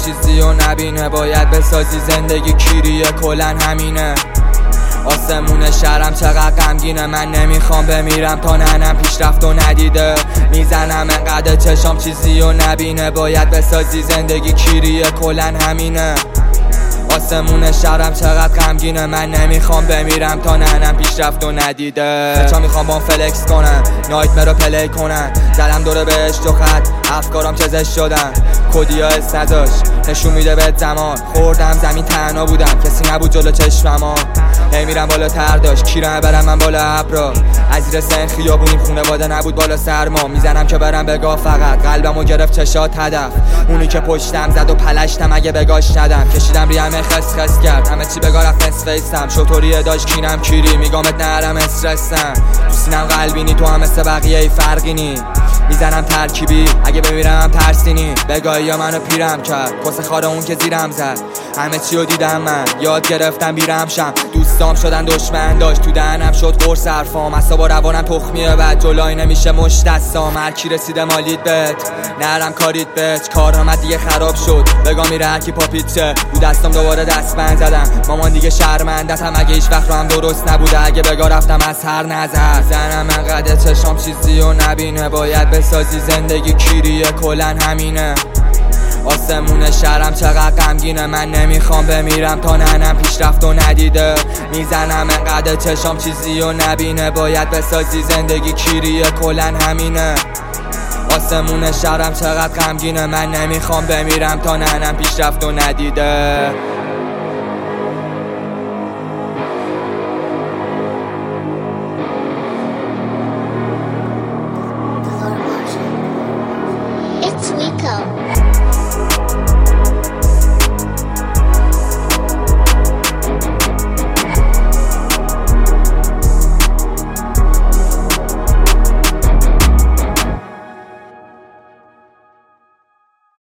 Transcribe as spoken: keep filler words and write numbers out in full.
چیزی و نبینه، باید بسازی زندگی کیریه کلن همینه. آسمون شهرم چقدر غمگینه، من نمیخوام بمیرم تا ننم پیشرفت و ندیده. میزنم انقدر چشام چیزی و نبینه، باید بسازی زندگی کیریه کلن همینه. آسمون شهرم چقدر غمگینه، من نمیخوام بمیرم تا ننم پیشرفت و ندیده. بچا میخوام با فلکس کنن، نایت مرو پلی کنن، زدم دوره بهشت و خط، افکارم چزش شدن، کدیا اس نداش نشون میده به زمان. خوردم زمین تنها بودم، کسی نبود جلو چشمما، هی میرم بالا تر داشت کیرم برم من بالا ابرا. از زیر سن خیابونیم خونواده نبود بالا سرما، میزنم که برم بگاه فقط قلبمو گرفت چشات هدف. اونی که پشتم زد و پلشتم اگه بگاش ندم، کشیدم ریم خس خس کرد همه چی بگاه رفت نصفیستم. شطوری داشت کینم کیری میگامت نرم استرسم، تو سینم قلبینی تو هم مثل بقیه ای فرقی نی. میزنم ترکیبی اگه بمیرم ترسینی، بگاهی یا منو پیرم کرد کس خاره اون که زیرم زد. همه چی رو دیدم من یاد گرفتم بیرم شم، دوستام شدن دشمن داشت تو دهنم شد قرص حرفام. اصابا روانم تخمیه بعد جلوی نمیشه مشت دستام. هر کی رسیده مالید بهت نرم کاریت بهت، کارنامه دیگه خراب شد بگا میره هر کی پاپیچه. رو دستام دوباره دستبند زدم مامان دیگه شرمندتم، اگه هیچ وقت رو هم درست نبوده اگه بگا رفتم از هر نظر. زنم انقدر چشام چیزی و نبینه، باید بسازی زندگی کیریه کلن همینه. آسمون شهرم چقدر غمگینه، من نمیخوام بمیرم تا ننم پیشرفت و ندیده. میزنم انقدر چشام چیزی و نبینه، باید بسازی زندگی کیریه کلن همینه. آسمون شهرم چقدر غمگینه، من نمیخوام بمیرم تا ننم پیشرفت و ندیده.